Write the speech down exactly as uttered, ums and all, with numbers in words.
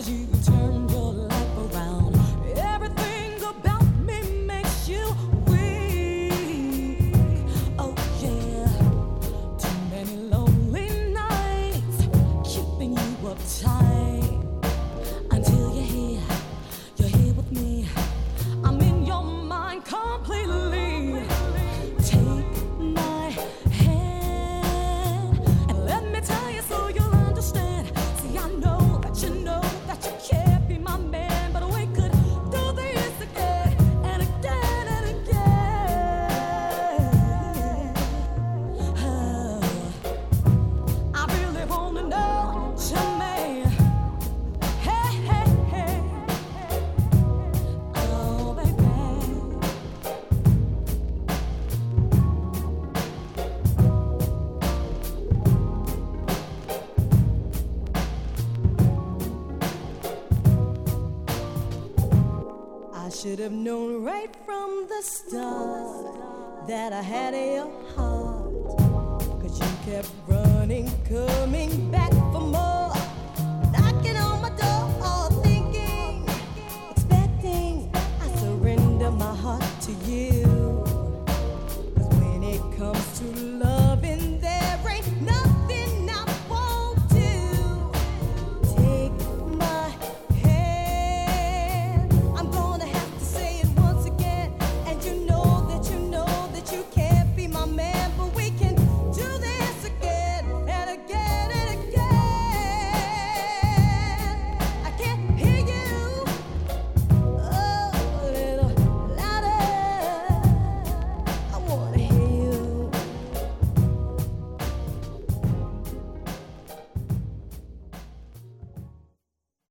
you turned your life around. Everything about me makes you weak. Oh yeah, too many lonely nights keeping you uptight. Until you're here, you're here with me. I'm in your mind completely. Take my hand and let me tell you so you'll understand. See, I know that you know that you can't be my man, but we could do this again and again and again. Oh, I really wanna know to me. Hey, hey, hey. Oh, baby. I should have known right from the start that I had your heart. 'Cause you kept running, coming back for more, knocking on my door, thinking, expecting I surrender my heart to you.